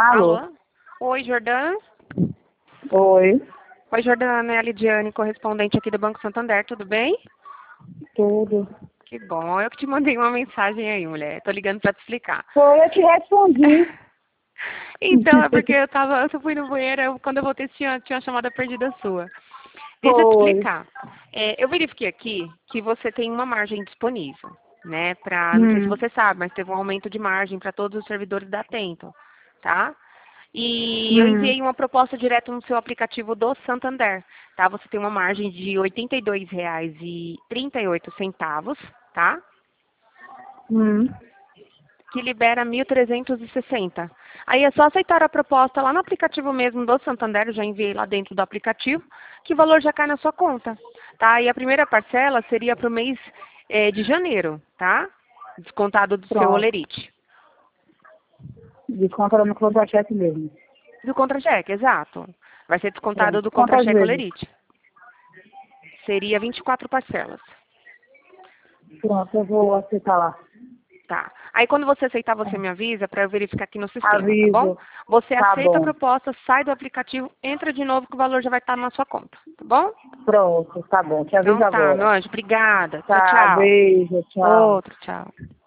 Alô? Alô? Oi, Jordana? Oi, Oi, Jordana, é a Lidiane, correspondente aqui do Banco Santander, tudo bem? tudo. Que bom, eu que te mandei uma mensagem aí, mulher. Tô ligando pra te explicar. Foi, eu te respondi. Então, é porque eu fui no banheiro, quando eu voltei tinha uma chamada perdida sua. Deixa eu te Foi. explicar. Eu verifiquei aqui que você tem uma margem disponível, né? Não sei se você sabe, mas teve um aumento de margem para todos os servidores da Atento, tá? E eu Hum. enviei uma proposta direto no seu aplicativo do Santander, tá? Você tem uma margem de R$ 82,38, tá? Hum. Que libera 1.360. Aí é só aceitar a proposta lá no aplicativo mesmo do Santander, eu já enviei lá dentro do aplicativo, que o valor já cai na sua conta, tá? E a primeira parcela seria para o mês de janeiro, tá? Descontado do seu Pronto. olerite. Desconta no contra-cheque mesmo. Do contra-cheque, exato. Vai ser descontado Pronto. do Quantas contra-cheque vezes? olerite. Seria 24 parcelas. Pronto, eu vou aceitar lá. Tá. Aí quando você aceitar, você me avisa para eu verificar aqui no sistema, tá bom? Aviso. Você Tá aceita a bom. proposta, sai do aplicativo, entra de novo que o valor já vai estar na sua conta, tá bom? Pronto, tá bom. Te Então aviso tá, meu agora. anjo, obrigada. Tchau, Tá, tchau. beijo, tchau. Outro, tchau.